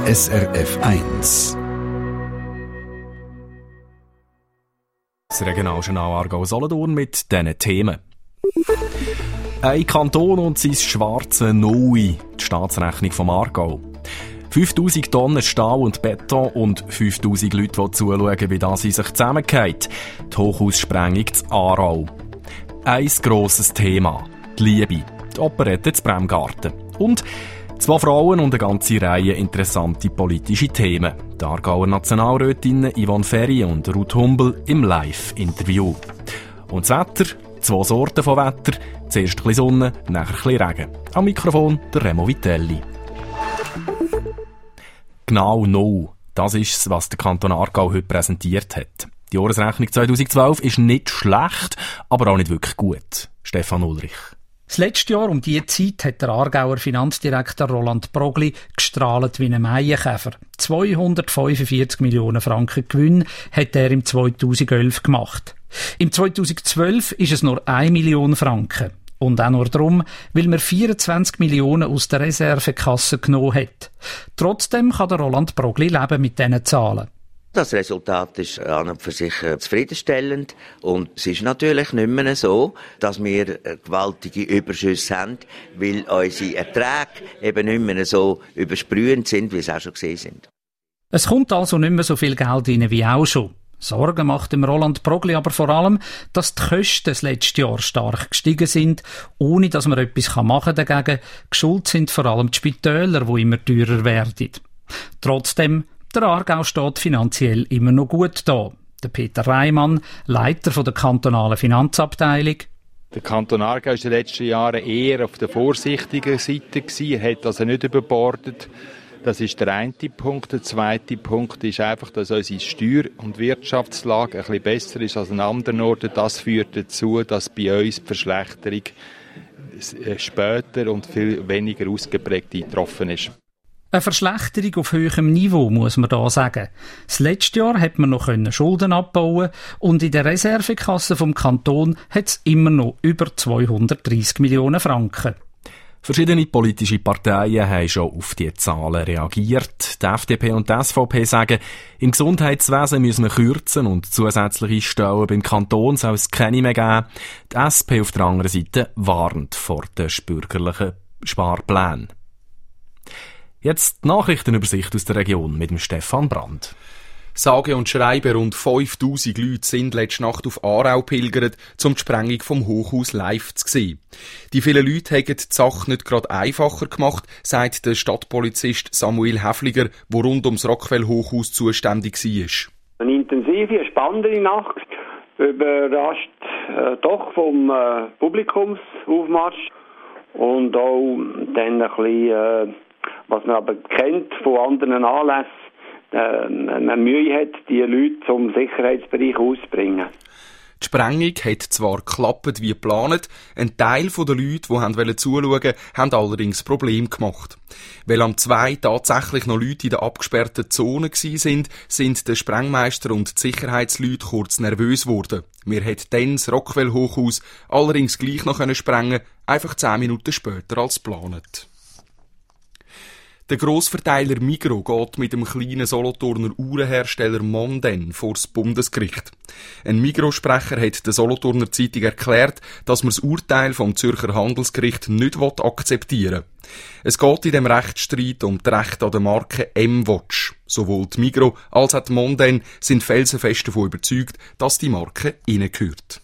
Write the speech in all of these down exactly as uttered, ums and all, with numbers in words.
S R F eins. Das Regionaljournal Aargau-Solothurn mit diesen Themen. Ein Kanton und sein schwarze Null, die Staatsrechnung vom Aargau. fünftausend Tonnen Stahl und Beton und fünftausend Leute, die zuschauen, wie das in sich zusammengeht. Die Hochhaussprengung zu Aarau. Ein grosses Thema. Die Liebe. Die Operette zu Bremgarten. Und zwei Frauen und eine ganze Reihe interessante politische Themen. Die Aargauer Nationalrätinnen Yvonne Ferry und Ruth Humbel im Live-Interview. Und das Wetter, zwei Sorten von Wetter. Zuerst ein bisschen Sonne, nachher ein bisschen Regen. Am Mikrofon der Remo Vitelli. Genau null. Das ist es, was der Kanton Aargau heute präsentiert hat. Die Jahresrechnung zweitausendzwölf ist nicht schlecht, aber auch nicht wirklich gut. Stefan Ulrich. Das letzte Jahr um diese Zeit hat der Aargauer Finanzdirektor Roland Progli gestrahlt wie ein Maienkäfer. zweihundertfünfundvierzig Millionen Franken Gewinn hat er im zweitausendelf gemacht. Im zweitausendzwölf ist es nur eine Million Franken. Und auch nur darum, weil man vierundzwanzig Millionen aus der Reservekasse genommen hat. Trotzdem kann der Roland Progli leben mit diesen Zahlen. Das Resultat ist an und für sich zufriedenstellend. Und es ist natürlich nicht mehr so, dass wir gewaltige Überschüsse haben, weil unsere Erträge eben nicht mehr so übersprühend sind, wie es auch schon gesehen sind. Es kommt also nicht mehr so viel Geld rein wie auch schon. Sorgen macht dem Roland Progli aber vor allem, dass die Kosten das letzte Jahr stark gestiegen sind, ohne dass man etwas machen kann dagegen. Geschuld sind vor allem die Spitäler, die immer teurer werden. Trotzdem, der Aargau steht finanziell immer noch gut da. Der Peter Reimann, Leiter der kantonalen Finanzabteilung. Der Kanton Aargau war in den letzten Jahren eher auf der vorsichtigen Seite gewesen. Er hat also nicht überbordet. Das ist der eine Punkt. Der zweite Punkt ist einfach, dass unsere Steuer- und Wirtschaftslage ein bisschen besser ist als an anderen Orten. Das führt dazu, dass bei uns die Verschlechterung später und viel weniger ausgeprägt eingetroffen ist. Eine Verschlechterung auf höherem Niveau, muss man da sagen. Das letzte Jahr hat man noch Schulden abbauen und in der Reservekasse vom Kanton hat es immer noch über zweihundertdreissig Millionen Franken. Verschiedene politische Parteien haben schon auf diese Zahlen reagiert. Die F D P und die S V P sagen, im Gesundheitswesen müssen wir kürzen und zusätzliche Stellen beim Kanton soll es keine mehr geben. Die S P auf der anderen Seite warnt vor den bürgerlichen Sparplänen. Jetzt die Nachrichtenübersicht aus der Region mit dem Stefan Brand. Sage und schreibe rund fünftausend Leute sind letzte Nacht auf Aarau pilgert, um die Sprengung vom Hochhaus live zu sehen. Die vielen Leute haben die Sache nicht gerade einfacher gemacht, sagt der Stadtpolizist Samuel Häfliger, der rund ums Rockwell-Hochhaus zuständig war. Eine intensive, spannende Nacht, überrascht äh, doch vom äh, Publikumsaufmarsch und auch dann ein bisschen, äh, was man aber kennt von anderen Anlässen, äh, man Mühe hat, die Leute zum Sicherheitsbereich auszubringen. Die Sprengung hat zwar geklappt wie geplant, ein Teil der Leute, die zuschauen wollten, haben allerdings Probleme gemacht. Weil am zwei tatsächlich noch Leute in der abgesperrten Zone waren, sind der Sprengmeister und die Sicherheitsleute kurz nervös geworden. Wir hätten dann das Rockwell-Hochhaus allerdings gleich noch sprengen können, einfach zehn Minuten später als geplant. Der Grossverteiler Migros geht mit dem kleinen Solothurner Uhrenhersteller Monden vor das Bundesgericht. Ein Migros-Sprecher hat der Solothurner Zeitung erklärt, dass man das Urteil vom Zürcher Handelsgericht nicht akzeptieren will. Es geht in dem Rechtsstreit um das Recht an der Marke M-Watch. Sowohl die Migros als auch die Monden sind felsenfest davon überzeugt, dass die Marke ihnen gehört.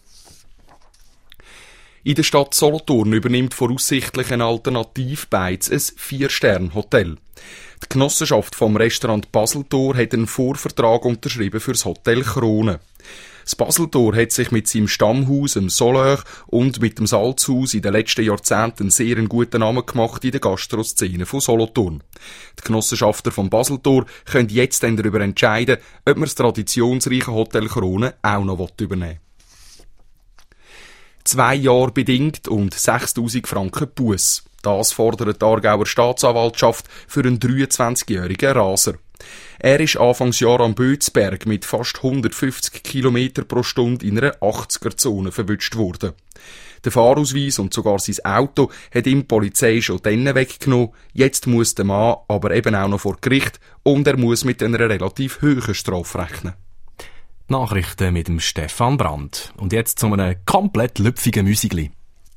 In der Stadt Solothurn übernimmt voraussichtlich ein Alternativbeiz ein Vier-Sterne-Hotel. Die Genossenschaft vom Restaurant Baseltor hat einen Vorvertrag unterschrieben für das Hotel Krone. Das Baseltor hat sich mit seinem Stammhaus, dem Soleur, und mit dem Salzhaus in den letzten Jahrzehnten einen sehr guten Namen gemacht in der Gastroszene von Solothurn. Die Genossenschafter vom Baseltor können jetzt dann darüber entscheiden, ob man das traditionsreiche Hotel Krone auch noch übernehmen will. Zwei Jahre bedingt und sechstausend Franken Buss. Das fordert die Aargauer Staatsanwaltschaft für einen dreiundzwanzigjährigen Raser. Er ist Anfangsjahr am Bötzberg mit fast hundertfünfzig Kilometer pro Stunde in einer achtziger-Zone verwünscht worden. Der Fahrausweis und sogar sein Auto hat ihm die Polizei schon dann weggenommen. Jetzt muss der Mann aber eben auch noch vor Gericht und er muss mit einer relativ hohen Strafe rechnen. Nachrichten mit dem Stefan Brandt. Und jetzt zu einem komplett lüpfigen Müsigli.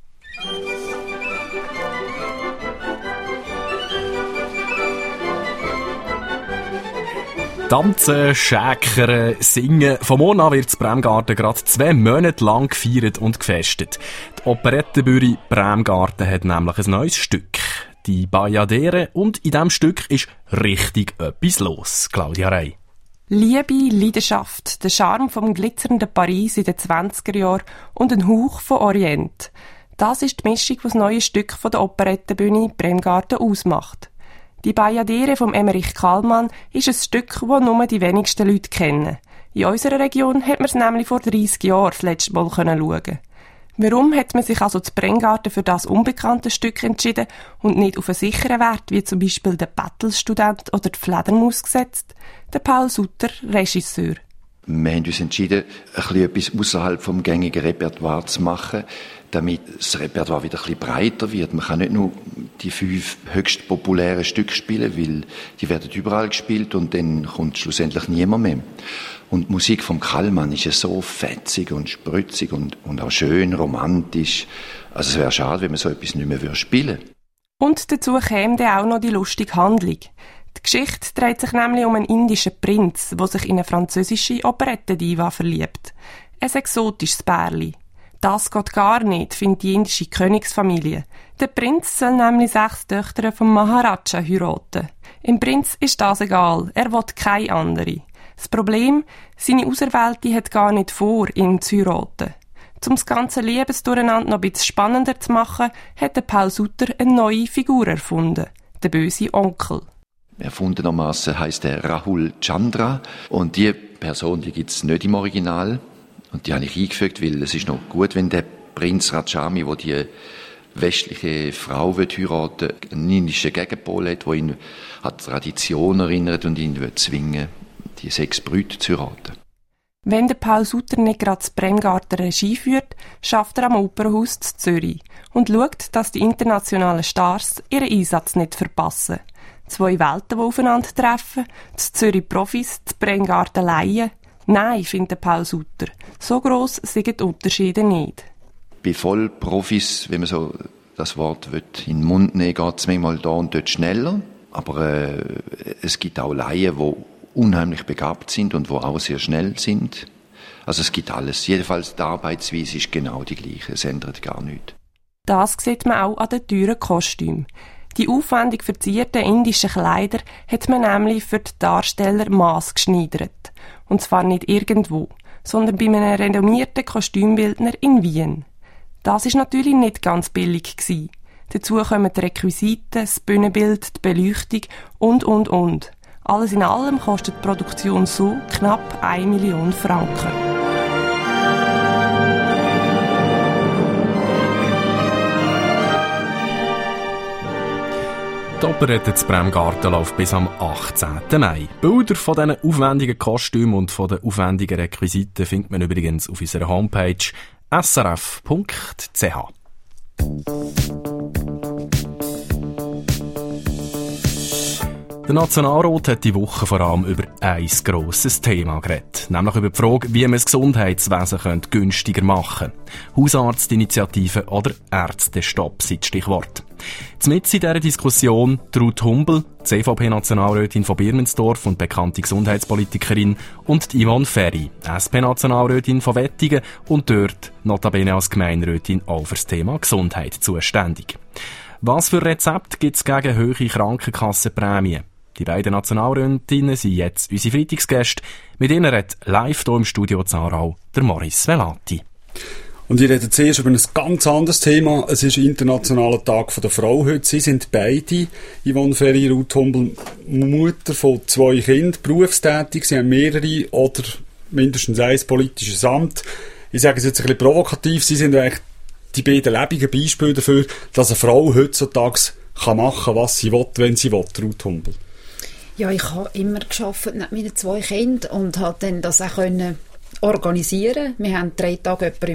Tanzen, Schäkern, Singen. Von morgen an wird das Bremgarten gerade zwei Monate lang gefeiert und gefestet. Die Operettenbühne Bremgarten hat nämlich ein neues Stück. Die Bajadere, und in diesem Stück ist richtig etwas los. Claudia Rey. Liebe, Leidenschaft, der Charme vom glitzernden Paris in den zwanziger Jahren und ein Hauch von Orient. Das ist die Mischung, die das neue Stück von der Operettenbühne Bremgarten ausmacht. Die Bajadere von Emmerich Kallmann ist ein Stück, das nur die wenigsten Leute kennen. In unserer Region hat man es nämlich vor dreissig Jahren das letzte Mal schauen. Warum hat man sich also zu Bremgarten für das unbekannte Stück entschieden und nicht auf einen sicheren Wert, wie zum Beispiel der Battlestudent oder die Fledermaus gesetzt? Der Paul Sutter, Regisseur. Wir haben uns entschieden, ein bisschen etwas außerhalb vom gängigen Repertoire zu machen, damit das Repertoire wieder ein bisschen breiter wird. Man kann nicht nur die fünf höchst populären Stücke spielen, weil die werden überall gespielt und dann kommt schlussendlich niemand mehr. Und die Musik vom Kallmann ist ja so fetzig und spritzig und, und auch schön romantisch. Also es wäre schade, wenn man so etwas nicht mehr spielen würde. Und dazu käme dann auch noch die lustige Handlung. Die Geschichte dreht sich nämlich um einen indischen Prinz, der sich in eine französische Operettendiva verliebt. Ein exotisches Pärli. Das geht gar nicht, findet die indische Königsfamilie. Der Prinz soll nämlich sechs Töchter vom Maharaja heiraten. Im Prinz ist das egal, er will keine andere. Das Problem, seine Auserwählte hat gar nicht vor, ihn zu heiraten. Um das ganze Liebesdurcheinander noch ein bisschen spannender zu machen, hat der Paul Sutter eine neue Figur erfunden. Der böse Onkel. Erfundenermaßen heisst er Rahul Chandra. Und die Person, die gibt es nicht im Original. Und die habe ich eingefügt, weil es ist noch gut, wenn der Prinz Rajami, der die westliche Frau heiraten will, einen indischen Gegenpol hat, der ihn an die Tradition erinnert und ihn zwingen, die sechs Brüder zu heiraten. Wenn der Paul Sutter nicht gerade das Bremgarten Regie führt, schafft er am Opernhaus zu Zürich und schaut, dass die internationalen Stars ihren Einsatz nicht verpassen. Zwei Welten, die aufeinandertreffen, die Zürich Profis, die Bremgarten Laien. Nein, findet Paul Sutter. So gross sind die Unterschiede nicht. Bei Vollprofis, wenn man so das Wort will, in den Mund nehmen, geht es manchmal da und dort schneller. Aber äh, es gibt auch Laien, die unheimlich begabt sind und die auch sehr schnell sind. Also es gibt alles. Jedenfalls die Arbeitsweise ist genau die gleiche. Es ändert gar nichts. Das sieht man auch an den teuren Kostümen. Die aufwendig verzierten indischen Kleider hat man nämlich für die Darsteller maßgeschneidert. Und zwar nicht irgendwo, sondern bei einem renommierten Kostümbildner in Wien. Das ist natürlich nicht ganz billig gewesen. Dazu kommen die Requisiten, das Bühnenbild, die Beleuchtung und, und, und. Alles in allem kostet die Produktion so knapp eine Million Franken. Die Operette zu Bremgarten läuft bis am achtzehnten Mai. Bilder von diesen aufwendigen Kostümen und von den aufwendigen Requisiten findet man übrigens auf unserer Homepage s r f punkt c h. Der Nationalrat hat die Woche vor allem über ein grosses Thema geredet, nämlich über die Frage, wie man das Gesundheitswesen günstiger machen könnte. Hausarztinitiative oder Ärztestopp sind Stichwort. Zumindest in dieser Diskussion Ruth Humbel, C V P-Nationalrätin von Birmensdorf und bekannte Gesundheitspolitikerin, und Yvonne Ferry, S P-Nationalrätin von Wettingen und dort notabene als Gemeinderätin auch für das Thema Gesundheit zuständig. Was für Rezepte gibt es gegen hohe Krankenkassenprämien? Die beiden Nationalrätinnen sind jetzt unsere Freitagsgäste. Mit ihnen redet live hier im Studio Zarau der Maurice Velati. Und ich rede zuerst über ein ganz anderes Thema. Es ist Internationaler Tag der Frau heute. Sie sind beide, Yvonne Ferry, Ruth Humbel, Mutter von zwei Kindern, berufstätig. Sie haben mehrere oder mindestens ein politisches Amt. Ich sage es jetzt ein bisschen provokativ. Sie sind eigentlich die beiden lebenden Beispiele dafür, dass eine Frau heutzutage kann machen, was sie will, wenn sie will, Ruth Humbel. Ja, ich habe immer gearbeitet mit meinen zwei Kindern und habe dann das auch können organisieren. Wir haben drei Tage jemanden im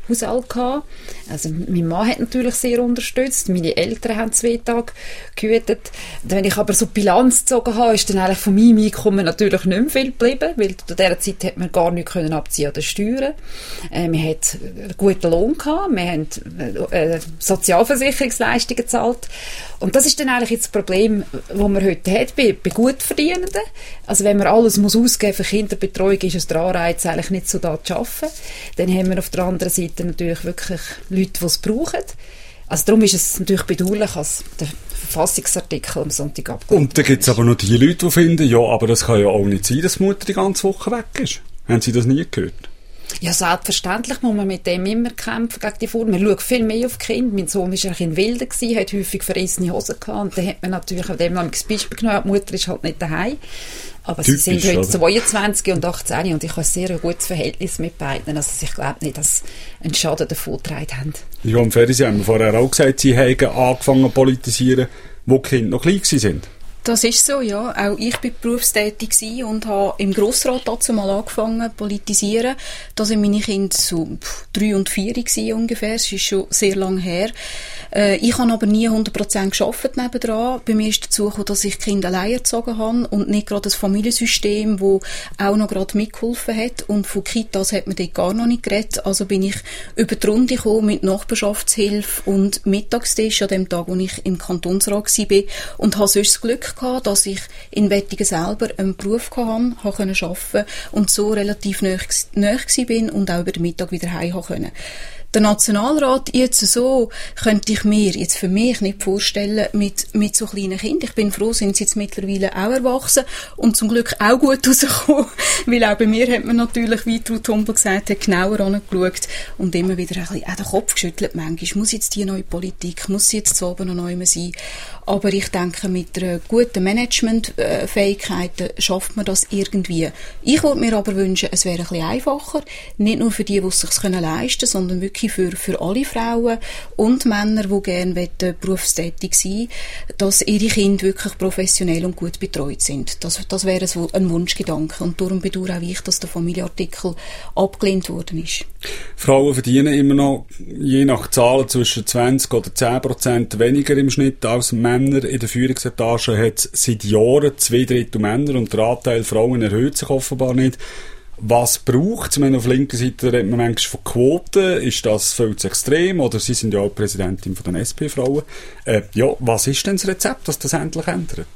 Haushalt gehabt. Also mein Mann hat natürlich sehr unterstützt, meine Eltern haben zwei Tage gehütet. Wenn ich aber so Bilanz gezogen habe, ist dann eigentlich von meinem Einkommen natürlich nicht mehr viel geblieben, weil zu dieser Zeit hat man gar nichts können abziehen an den Steuern. Äh, wir hatten einen guten Lohn gehabt, wir haben äh, Sozialversicherungsleistungen gezahlt. Und das ist dann eigentlich jetzt das Problem, das man heute hat bei, bei Gutverdienenden. Also wenn man alles muss ausgeben für Kinderbetreuung, ist es der Anreiz eigentlich nicht so da zu arbeiten. Dann haben wir auf der anderen Seite natürlich wirklich Leute, die es brauchen. Also darum ist es natürlich bedauerlich, dass der Verfassungsartikel am Sonntag abgelehnt. Und dann gibt es aber noch die Leute, die finden, ja, aber das kann ja auch nicht sein, dass die Mutter die ganze Woche weg ist. Haben Sie das nie gehört? Ja, selbstverständlich muss man mit dem immer kämpfen gegen die Form. Man schaut viel mehr auf die Kinder. Mein Sohn war eigentlich in Wilden, hat häufig verrissene Hosen gehabt. Und dann hat man natürlich an dem noch ein Beispiel genommen. Die Mutter ist halt nicht daheim. Aber Typisch, sie sind heute oder? zweiundzwanzig und achtzehn und ich habe ein sehr gutes Verhältnis mit beiden. Also ich glaube nicht, dass sie einen Schaden davon getragen haben. Ja, im Fernsehen haben wir vorher auch gesagt, sie haben angefangen zu politisieren, wo die Kinder noch klein waren. Das ist so, ja. Auch ich war berufstätig und habe im Grossrat dazu mal angefangen zu politisieren. Da sind meine Kinder so drei und vier ungefähr. Das ist schon sehr lange her. Äh, ich habe aber nie hundert Prozent gearbeitet nebendran. Bei mir ist dazu gekommen, dass ich Kinder allein erzogen habe und nicht gerade das Familiensystem, das auch noch gerade mitgeholfen hat. Und von Kitas hat man dort gar noch nicht geredet. Also bin ich über die Runde gekommen mit Nachbarschaftshilfe und Mittagstisch an dem Tag, wo ich im Kantonsrat war. Und habe sonst das Glück gehabt, dass ich in Wettingen selber einen Beruf hatte, habe können arbeiten und so relativ nahe war und auch über den Mittag wieder heim konnte. Der Nationalrat jetzt so könnte ich mir jetzt für mich nicht vorstellen mit, mit so kleinen Kindern. Ich bin froh, sind sie jetzt mittlerweile auch erwachsen und zum Glück auch gut rausgekommen, weil auch bei mir hat man natürlich, wie Ruth Humbel gesagt hat, genauer angeschaut und immer wieder ein bisschen auch den Kopf geschüttelt. Manchmal muss jetzt die neue Politik, muss sie jetzt zu oben noch neu sein. Aber ich denke, mit einer guten Managementfähigkeit schafft man das irgendwie. Ich würde mir aber wünschen, es wäre ein bisschen einfacher. Nicht nur für die, die es sich leisten können, sondern wirklich für, für alle Frauen und Männer, die gerne berufstätig sein wollen, dass ihre Kinder wirklich professionell und gut betreut sind. Das, das wäre so ein Wunschgedanke. Und darum bedauere auch ich, dass der Familienartikel abgelehnt worden ist. Frauen verdienen immer noch, je nach Zahlen, zwischen zwanzig oder zehn Prozent weniger im Schnitt als Männer. In der Führungsetage hat es seit Jahren zwei Drittel Männer und der Anteil Frauen erhöht sich offenbar nicht. Was braucht es? Auf linker Seite redet man manchmal von Quoten. Ist das viel zu extrem? Oder Sie sind ja auch Präsidentin von den S P-Frauen. Äh, ja, was ist denn das Rezept, das das endlich ändert?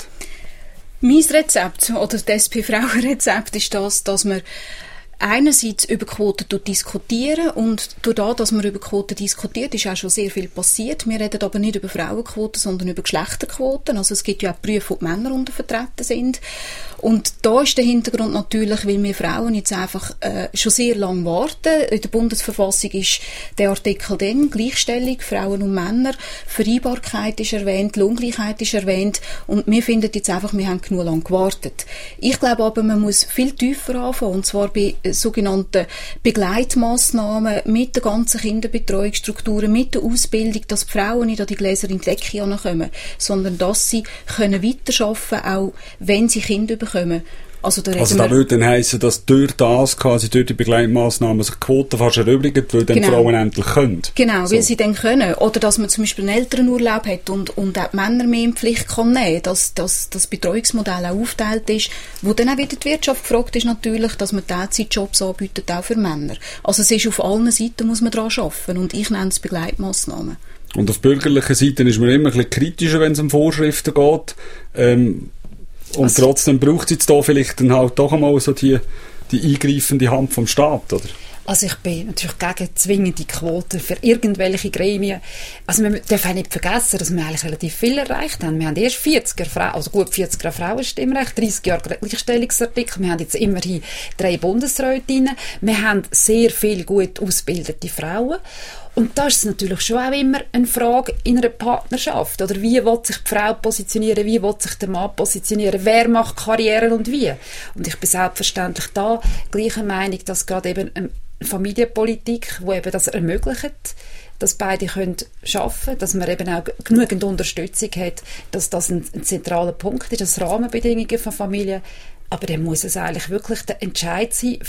Mein Rezept oder das S P-Frauen-Rezept ist das, dass man einerseits über Quoten diskutieren und durch das, dass man über Quoten diskutiert, ist auch schon sehr viel passiert. Wir reden aber nicht über Frauenquoten, sondern über Geschlechterquoten. Also es gibt ja auch Berufe, wo die Männer untervertreten sind. Und da ist der Hintergrund natürlich, weil wir Frauen jetzt einfach äh, schon sehr lange warten. In der Bundesverfassung ist der Artikel dann, Gleichstellung, Frauen und Männer, Vereinbarkeit ist erwähnt, Lohngleichheit ist erwähnt und wir finden jetzt einfach, wir haben genug lange gewartet. Ich glaube aber, man muss viel tiefer anfangen, und zwar bei sogenannten Begleitmaßnahmen mit der ganzen Kinderbetreuungsstrukturen, mit der Ausbildung, dass die Frauen nicht an die Gläser in die Decke kommen, sondern dass sie können weiterarbeiten, auch wenn sie Kinder bekommen. Also da, also da würde dann heissen, dass durch das, quasi durch die Begleitmaßnahmen sich die Quote fast erübrigt, weil dann genau. Frauen endlich können. Genau, so. Weil sie dann können. Oder dass man zum Beispiel einen Elternurlaub hat und, und auch die Männer mehr in Pflicht kann nehmen, dass, dass das Betreuungsmodell auch aufgeteilt ist, wo dann auch wieder die Wirtschaft gefragt ist natürlich, dass man Teilzeitjobs anbietet, auch für Männer. Also es ist auf allen Seiten, muss man daran arbeiten und ich nenne es Begleitmaßnahmen. Und auf bürgerlicher Seite ist man immer ein bisschen kritischer, wenn es um Vorschriften geht. Ähm, Und also, trotzdem braucht es jetzt da vielleicht dann halt doch einmal so die, die eingreifende Hand vom Staat, oder? Also ich bin natürlich gegen zwingende Quoten für irgendwelche Gremien. Also wir dürfen auch nicht vergessen, dass wir eigentlich relativ viel erreicht haben. Wir haben erst vierzig Jahre Frauen, also gut vierzig Jahre Frauenstimmrecht, dreissig Jahre Gleichstellungsartikel. Wir haben jetzt immerhin drei Bundesrätinnen. Wir haben sehr viele gut ausgebildete Frauen. Und da ist es natürlich schon auch immer eine Frage in einer Partnerschaft. Oder wie will sich die Frau positionieren, wie will sich der Mann positionieren, wer macht Karriere und wie. Und ich bin selbstverständlich da gleicher Meinung, dass gerade eben eine Familienpolitik, die eben das ermöglicht, dass beide können arbeiten können, dass man eben auch genügend Unterstützung hat, dass das ein, ein zentraler Punkt ist, das Rahmenbedingungen von Familie. Aber dann muss es eigentlich wirklich der Entscheid sein für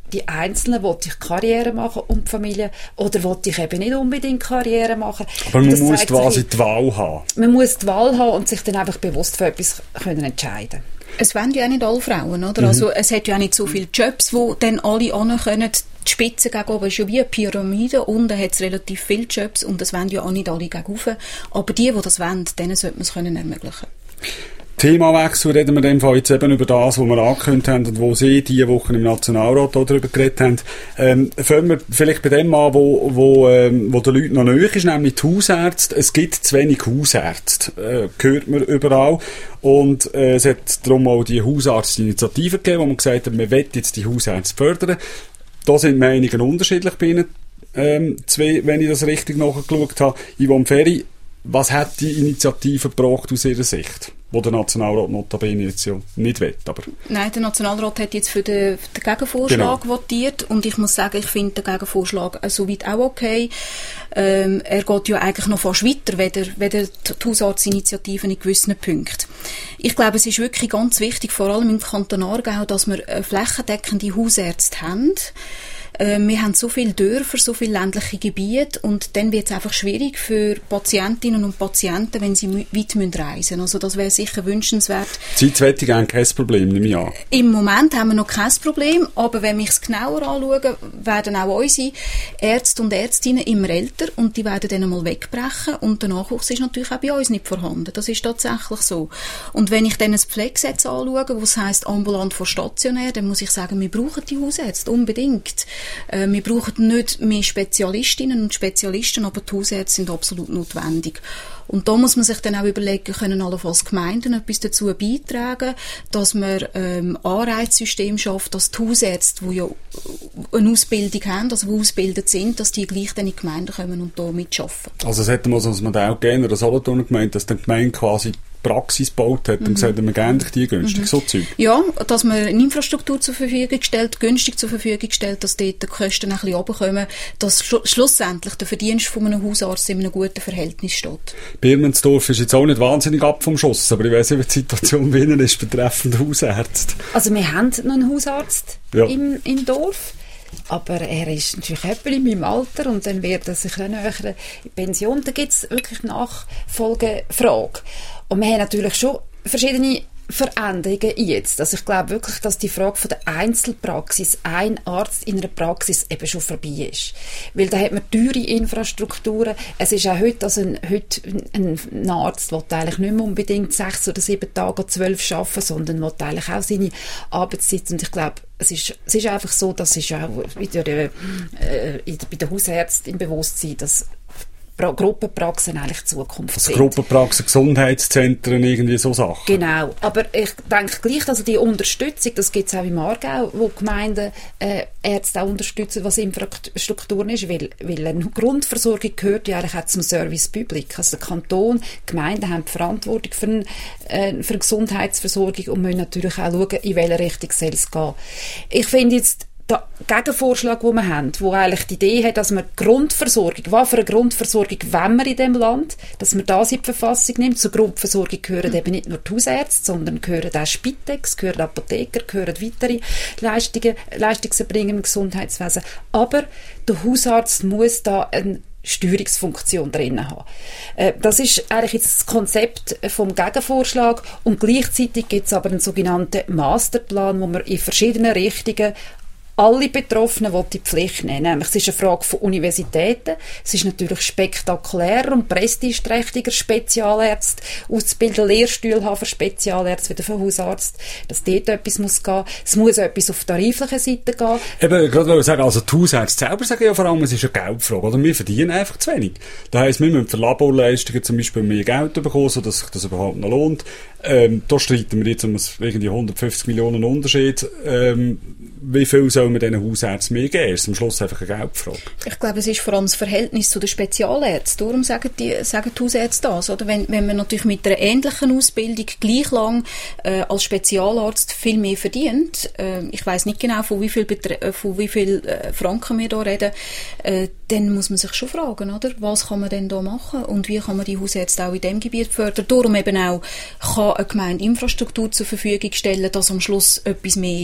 die Einzelnen, will ich Karriere machen und die Familie, oder will ich eben nicht unbedingt Karriere machen. Aber man muss quasi die Wahl haben. Man muss die Wahl haben und sich dann einfach bewusst für etwas können entscheiden. Es wollen ja auch nicht alle Frauen, oder? Mhm. Also es hat ja auch nicht so viele Jobs, wo dann alle hin können. Die Spitze gegen oben ist ja wie eine Pyramide. Unten hat es relativ viele Jobs und das wollen ja auch nicht alle gegen oben. Aber die, die das wollen, denen sollte man es können ermöglichen. Themawechsel, reden wir in dem Fall jetzt eben über das, was wir angekündigt haben und wo Sie diese Woche im Nationalrat auch darüber geredet haben. Ähm, fangen wir vielleicht bei dem an, wo, wo, ähm, wo den Leuten noch nahe ist, nämlich die Hausärzte. Es gibt zu wenig Hausärzte, äh, hört man überall. Und äh, es hat darum auch die Hausarztinitiative gegeben, wo man gesagt hat, man will jetzt die Hausärzte fördern. Da sind die Meinungen unterschiedlich bei Ihnen, ähm, zwei, wenn ich das richtig nachgeschaut habe. Yvonne Ferri, was hat die Initiative gebracht aus Ihrer Sicht? Wo der Nationalrat notabene jetzt ja nicht will, aber... Nein, der Nationalrat hat jetzt für den, für den Gegenvorschlag genau. votiert und ich muss sagen, ich finde den Gegenvorschlag soweit auch okay. Ähm, er geht ja eigentlich noch fast weiter, weder, weder die Hausarztinitiative in gewissen Punkten. Ich glaube, es ist wirklich ganz wichtig, vor allem im Kanton Aargau, dass wir flächendeckende Hausärzte haben. Wir haben so viele Dörfer, so viele ländliche Gebiete und dann wird es einfach schwierig für Patientinnen und Patienten, wenn sie weit reisen müssen. Also das wäre sicher wünschenswert. Zeitwettig haben kein Problem, nehme ich an. Im Moment haben wir noch kein Problem, aber wenn wir es genauer anschauen, werden auch unsere Ärzte und Ärztinnen immer älter und die werden dann einmal wegbrechen und der Nachwuchs ist natürlich auch bei uns nicht vorhanden. Das ist tatsächlich so. Und wenn ich dann ein Pflegegesetz anschaue, wo es heisst ambulant vor stationär, dann muss ich sagen, wir brauchen die Hausärzte unbedingt. Äh, wir brauchen nicht mehr Spezialistinnen und Spezialisten, aber die Hausärzte sind absolut notwendig. Und da muss man sich dann auch überlegen, können allenfalls Gemeinden etwas dazu beitragen, dass man ähm, Anreizsystem schafft, dass die Hausärzte, die ja eine Ausbildung haben, also die ausgebildet sind, dass die gleich dann in die Gemeinden kommen und da mitarbeiten. Also es hätte mal so ein Modell gegeben, oder Solothurn gemeint, dass die Gemeinde quasi Praxis gebaut hat und mhm. gesagt, wir geben dich die günstig, mhm. so Zeug. Ja, dass man eine Infrastruktur zur Verfügung stellt, günstig zur Verfügung stellt, dass dort die Kosten ein bisschen runterkommen, dass schlu- schlussendlich der Verdienst von einem Hausarzt in einem guten Verhältnis steht. Birmensdorf ist jetzt auch nicht wahnsinnig ab vom Schuss, aber ich weiss nicht, wie die Situation bei Ihnen ist betreffend Hausärzte. Also wir haben noch einen Hausarzt ja. im, im Dorf. Aber er ist natürlich jemand in meinem Alter und dann wird er sich eine höhere Pension. Da gibt es wirklich Nachfolgefrage. Und wir haben natürlich schon verschiedene Veränderungen jetzt. Also ich glaube wirklich, dass die Frage von der Einzelpraxis, ein Arzt in einer Praxis eben schon vorbei ist. Weil da hat man teure Infrastrukturen. Es ist auch heute, also ein, heute ein, ein Arzt, der eigentlich nicht mehr unbedingt sechs oder sieben Tage, zwölf arbeiten, sondern will eigentlich auch seine Arbeitszeit. Und ich glaube, es ist, es ist einfach so, dass es auch wieder, äh, bei den Hausärzten im Bewusstsein, dass Gruppenpraxen eigentlich Zukunft also sind. Gruppenpraxen, Gesundheitszentren, irgendwie so Sachen. Genau, aber ich denke gleich, also die Unterstützung, das gibt es auch im Aargau, wo Gemeinden äh, Ärzte auch unterstützen, was Infrastrukturen ist, weil, weil eine Grundversorgung gehört ja eigentlich auch zum Service Public. Also der Kanton, die Gemeinden haben die Verantwortung für, ein, äh, für eine Gesundheitsversorgung und müssen natürlich auch schauen, in welche Richtung soll es gehen. Ich finde jetzt, der Gegenvorschlag, den wir haben, wo eigentlich die Idee hat, dass man Grundversorgung, was für eine Grundversorgung wollen wir in diesem Land, dass man das in die Verfassung nimmt. Zur Grundversorgung gehören eben nicht nur die Hausärzte, sondern gehören auch Spitex, gehören Apotheker, gehören weitere Leistungen, Leistungserbringer im Gesundheitswesen. Aber der Hausarzt muss da eine Steuerungsfunktion drin haben. Äh, das ist eigentlich jetzt das Konzept vom Gegenvorschlag und gleichzeitig gibt es aber einen sogenannten Masterplan, wo man in verschiedenen Richtungen alle Betroffenen in die Pflicht nehmen. Nämlich, es ist eine Frage von Universitäten. Es ist natürlich spektakulärer und prestigeträchtiger, Spezialärzte auszubilden, Lehrstühle haben für Spezialärzte, wieder für Hausarzt, dass dort etwas muss gehen. Es muss etwas auf tariflicher Seite gehen. Eben, gerade wollte ich sagen, also die Hausärzte selber sagen ja vor allem, es ist eine Geldfrage, oder? Wir verdienen einfach zu wenig. Das heisst, wir müssen für Laborleistungen zum Beispiel mehr Geld bekommen, sodass sich das überhaupt noch lohnt. Ähm, da streiten wir jetzt um irgendwie hundertfünfzig Millionen Unterschied. Ähm, wie viel soll man diesen Hausärzten mehr geben? Es ist am Schluss einfach eine Geldfrage. Ich glaube, es ist vor allem das Verhältnis zu den Spezialärzten. Darum sagen die, sagen die Hausärzte das. Oder? Wenn, wenn man natürlich mit einer ähnlichen Ausbildung gleich lang äh, als Spezialarzt viel mehr verdient, äh, ich weiss nicht genau, von wie viel, Betre- von wie viel äh, Franken wir da reden, äh, dann muss man sich schon fragen, oder? Was kann man denn da machen und wie kann man die Hausärzte auch in diesem Gebiet fördern? Darum eben auch kann eine Gemeinde Infrastruktur zur Verfügung stellen, dass am Schluss etwas mehr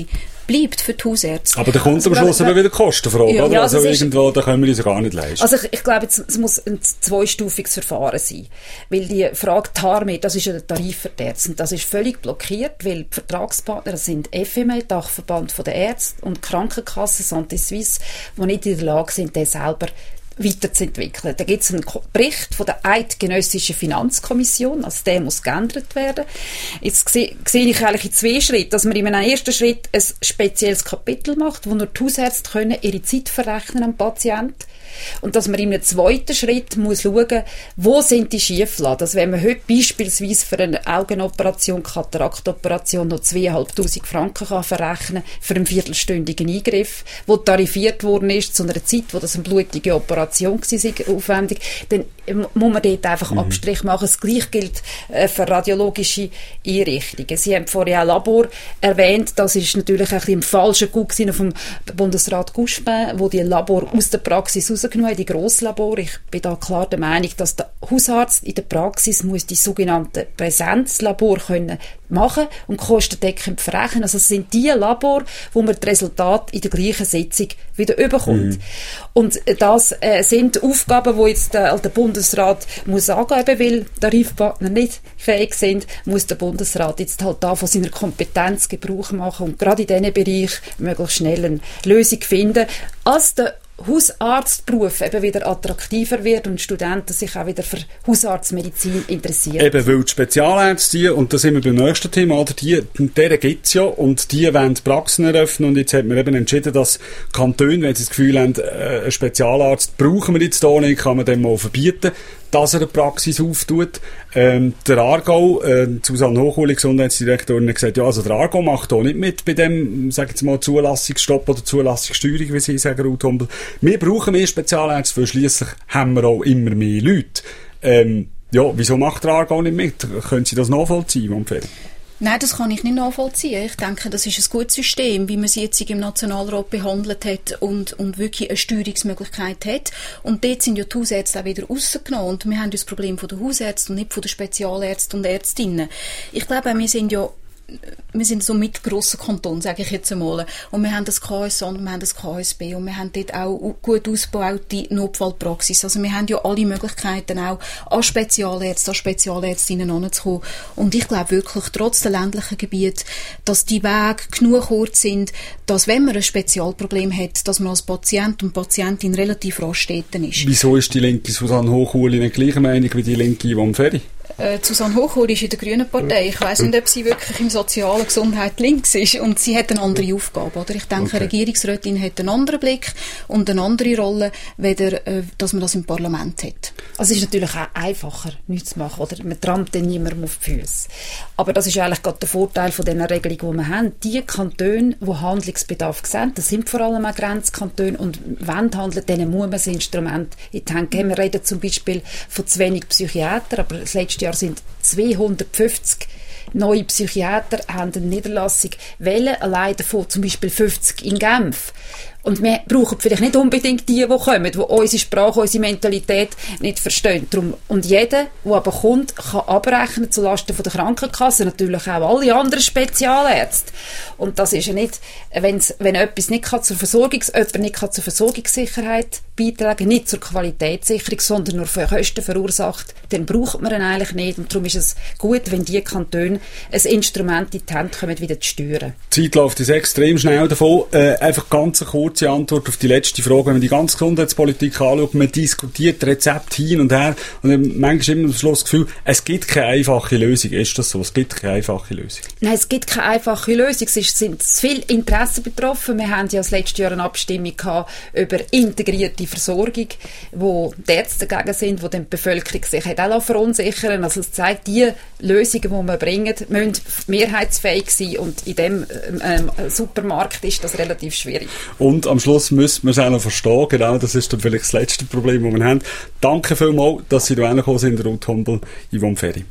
bleibt für die Hausärzte. Aber da kommt am Schluss aber wieder Kostenfrage, ja, oder? Ja, also ist, irgendwo, da können wir uns gar nicht leisten. Also ich, ich glaube, jetzt, es muss ein zweistufiges Verfahren sein. Weil die Frage TARMED, das ist ja der Tarif für die Ärzte, und das ist völlig blockiert, weil die Vertragspartner, das sind F M E, Dachverband der Ärzte, und die Krankenkasse Santé Suisse, die nicht in der Lage sind, den selber weiterzuentwickeln. Da gibt es einen Bericht von der Eidgenössischen Finanzkommission, also der muss geändert werden. Jetzt sehe, sehe ich eigentlich in zwei Schritten, dass man in einem ersten Schritt ein spezielles Kapitel macht, wo nur die Hausärzte können ihre Zeit verrechnen am Patienten. Und dass man in einem zweiten Schritt muss schauen, wo sind die Schieflagen. Also wenn man heute beispielsweise für eine Augenoperation, Kataraktoperation noch zweitausendfünfhundert Franken kann verrechnen für einen viertelstündigen Eingriff, wo tarifiert worden ist zu einer Zeit, wo das eine blutige Operation war, aufwendig, dann muss man dort einfach mhm. Abstrich machen. Das Gleiche gilt äh, für radiologische Einrichtungen. Sie haben vorher auch Labor erwähnt, das ist natürlich ein bisschen im falschen Guck vom Bundesrat Guspin, wo die Labor aus der Praxis rausgenommen hat, die Grosslabor. Ich bin da klar der Meinung, dass der Hausarzt in der Praxis muss die sogenannten Präsenzlabor können machen und kostendeckend verrechnen. Also es sind die Labor, wo man das Resultat in der gleichen Sitzung wieder überkommt. Mhm. Und das äh, sind Aufgaben, die jetzt äh, der Bundesrat muss angeben, weil Tarifpartner nicht fähig sind, muss der Bundesrat jetzt halt da von seiner Kompetenz Gebrauch machen und gerade in diesem Bereich möglichst schnell eine Lösung finden, als der Hausarztberuf eben wieder attraktiver wird und Studenten sich auch wieder für Hausarztmedizin interessieren. Eben, weil die Spezialärzte, und da sind wir beim nächsten Thema, oder, die, deren gibt es ja, und die wollen Praxen eröffnen, und jetzt hat man eben entschieden, dass Kantone, wenn sie das Gefühl haben, äh, einen Spezialarzt brauchen wir jetzt da nicht, kann man dem mal verbieten, dass er eine Praxis auftut. Ähm, der Aargau, äh, Susanne Hochuli, Gesundheitsdirektorin, hat gesagt, ja, also der Aargau macht da nicht mit bei dem, sag jetzt mal, Zulassungsstopp oder Zulassungssteuerung, wie sie sagen, Ruth Humbel. Wir brauchen mehr Spezialärzte, weil schliesslich haben wir auch immer mehr Leute. Ähm, ja, wieso macht der Aargau nicht mit? Können Sie das nachvollziehen, Manfred? Nein, das kann ich nicht nachvollziehen. Ich denke, das ist ein gutes System, wie man es jetzt im Nationalrat behandelt hat und, und wirklich eine Steuerungsmöglichkeit hat. Und dort sind ja die Hausärzte auch wieder rausgenommen. Und wir haben das Problem von den Hausärzten und nicht von den Spezialärzten und Ärztinnen. Ich glaube, wir sind ja wir sind so mittelgrosser Kanton, sage ich jetzt einmal. Und wir haben das K S A und wir haben das K S B und wir haben dort auch gut ausgebaute Notfallpraxis. Also wir haben ja alle Möglichkeiten auch an Spezialärzte, an Spezialärztinnen heranzukommen. Und ich glaube wirklich, trotz der ländlichen Gebiete, dass die Wege genug kurz sind, dass wenn man ein Spezialproblem hat, dass man als Patient und Patientin relativ rasch dort ist. Wieso ist die linke Susanne Hochuli nicht gleicher Meinung wie die linke Yvonne Ferry? Äh, Susanne Hochuli ist in der Grünen Partei. Ich weiss nicht, ob sie wirklich im sozialen Gesundheit links ist. Und sie hat eine andere Aufgabe, oder? Ich denke, okay. Eine Regierungsrätin hat einen anderen Blick und eine andere Rolle, weder, äh, dass man das im Parlament hat. Also es ist natürlich auch einfacher, nichts zu machen, oder? Man trampt dann niemandem auf die Füße. Aber das ist eigentlich gerade der Vorteil von den Regelungen, die wir haben. Die Kantone, die Handlungsbedarf sehen, das sind vor allem auch Grenzkantone, und wenn handeln, denen muss man das Instrument in die Hand geben. Wir reden zum Beispiel von zu wenig Psychiatern, aber das letzte Jahr sind zweihundertfünfzig neue Psychiater, haben eine Niederlassung wählen, allein davon zum Beispiel fünfzig in Genf. Und wir brauchen vielleicht nicht unbedingt die, die kommen, die unsere Sprache, unsere Mentalität nicht verstehen. Darum, und jeder, der aber kommt, kann abrechnen zulasten von der Krankenkasse, natürlich auch alle anderen Spezialärzte. Und das ist ja nicht, wenn's, wenn etwas nicht kann zur Versorgungs, jemand nicht kann zur Versorgungssicherheit beitragen, nicht zur Qualitätssicherung, sondern nur für Kosten verursacht, dann braucht man ihn eigentlich nicht. Und darum ist es gut, wenn die Kantone ein Instrument in die Hand kommen, wieder zu steuern. Die Zeit läuft jetzt extrem schnell davon. Äh, einfach ganz eine kurze Antwort auf die letzte Frage. Wenn man die ganze Gesundheitspolitik anschaut, man diskutiert Rezepte hin und her, und dann manchmal immer am Schluss das Gefühl, es gibt keine einfache Lösung. Ist das so? Es gibt keine einfache Lösung? Nein, es gibt keine einfache Lösung. Es sind viele Interessen betroffen. Wir haben ja das letzte Jahr eine Abstimmung gehabt über integrierte Versorgung, wo die Ärzte dagegen sind, wo die Bevölkerung sich hat auch verunsichern. Also es zeigt, die Lösungen, die wir bringen, müssen mehrheitsfähig sein, und in dem ähm, Supermarkt ist das relativ schwierig. Und am Schluss müssen wir es auch noch verstehen. Genau, das ist dann vielleicht das letzte Problem, das wir haben. Danke vielmals, dass Sie da hergekommen sind, Ruth Humbel, Yvonne Ferry.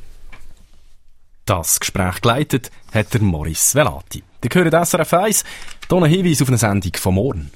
Das Gespräch geleitet hat der Maurice Velati. Ihr hört S R F eins, hier ein Hinweis auf eine Sendung von morgen.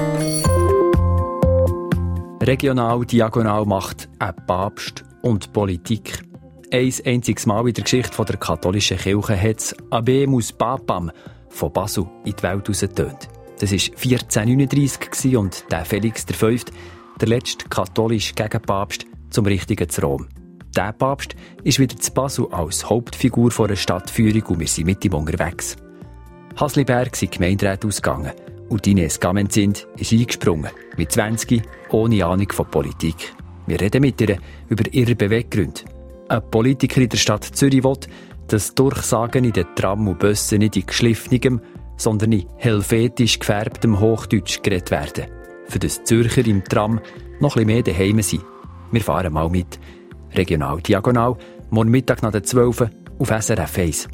Regional diagonal macht ein Papst und Politik. Ein einziges Mal in der Geschichte der katholischen Kirche hat es Abemus Papam, von Basel in die Welt rausgetönt. Das war vierzehnhundertneununddreissig und der Felix der Fünfte, der letzte katholische Gegenpapst, zum Richtigen zu Rom. Der Papst ist wieder zu Basel als Hauptfigur einer Stadtführung und wir sind mit ihm unterwegs. Hasli Berg sind Gemeinderäte ausgegangen und Ines Gamenzind ist eingesprungen, mit zwanzig, ohne Ahnung von Politik. Wir reden mit ihr über ihre Beweggründe. Ein Politiker in der Stadt Zürich will, dass Durchsagen in den Tram und Bussen nicht in geschliffenem, sondern in helvetisch gefärbtem Hochdeutsch geredet werden. Für das Zürcher im Tram noch ein bisschen mehr daheim sind. Wir fahren mal mit. Regional Diagonal, morgen Mittag nach der zwölf auf S R F eins.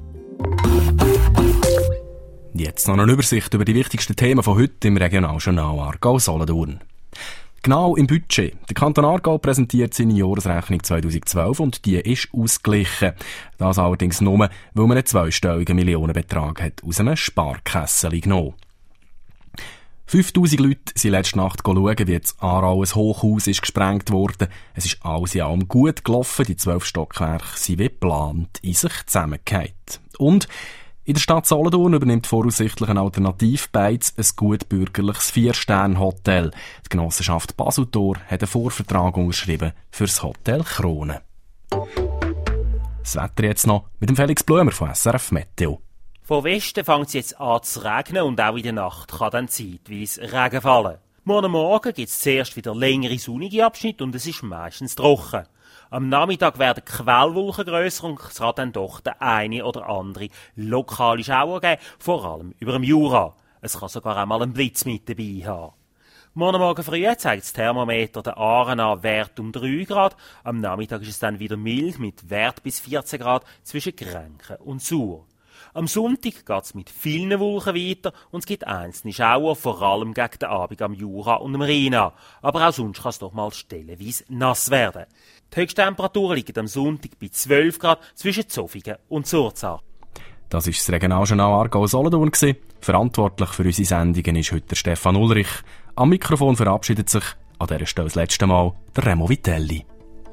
Jetzt noch eine Übersicht über die wichtigsten Themen von heute im Regionaljournal Aargau-Solothurn. Genau im Budget. Der Kanton Aargau präsentiert seine Jahresrechnung zweitausendzwölf und die ist ausgeglichen. Das allerdings nur, weil man einen zweistelligen Millionenbetrag hat aus einem Sparkessel genommen. fünftausend Leute sind letzte Nacht schauen, wie das Aarau ein Hochhaus ist gesprengt worden. Es ist alles in allem gut gelaufen. Die zwölf Stockwerke sind wie geplant in sich zusammengefallen. Und in der Stadt Solothurn übernimmt voraussichtlich eine Alternativbeiz ein gut bürgerliches Vier-Sterne-Hotel. Die Genossenschaft Baseltor hat einen Vorvertrag unterschrieben für das Hotel Krone. Das Wetter jetzt noch mit dem Felix Blömer von S R F Meteo. Von Westen fängt es jetzt an zu regnen und auch in der Nacht kann dann zeitweise Regen fallen. Morgen Morgen gibt es zuerst wieder längere sonnige Abschnitte und es ist meistens trocken. Am Nachmittag werden die Quellwolken grösser und es kann dann doch der eine oder andere lokale Schauer geben, vor allem über dem Jura. Es kann sogar einmal einen Blitz mit dabei haben. Morgen Morgen früh zeigt das Thermometer den Aaren an Wert um drei Grad. Am Nachmittag ist es dann wieder mild mit Wert bis vierzehn Grad zwischen Grenken und Sur. Am Sonntag geht es mit vielen Wolken weiter und es gibt einzelne Schauer, vor allem gegen den Abend am Jura und am Rhein an. Aber auch sonst kann es doch mal stellenweise nass werden. Die Höchsttemperaturen liegen am Sonntag bei zwölf Grad zwischen Zofingen und Surzach. Das war das Regionaljournal Aargau-Solothurn. Verantwortlich für unsere Sendungen ist heute Stefan Ulrich. Am Mikrofon verabschiedet sich an dieser Stelle das letzte Mal der Remo Vitelli.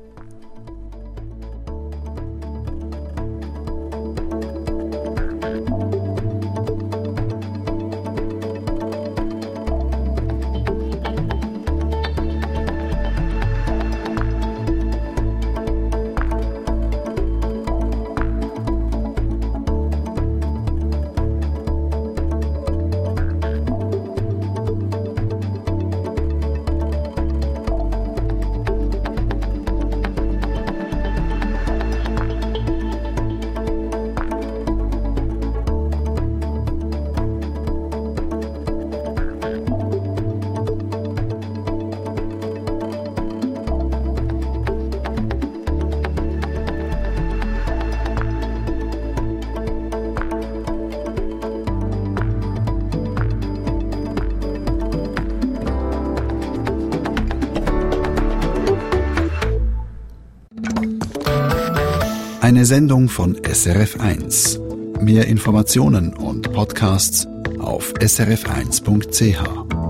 Eine Sendung von S R F eins. Mehr Informationen und Podcasts auf s r f eins punkt c h.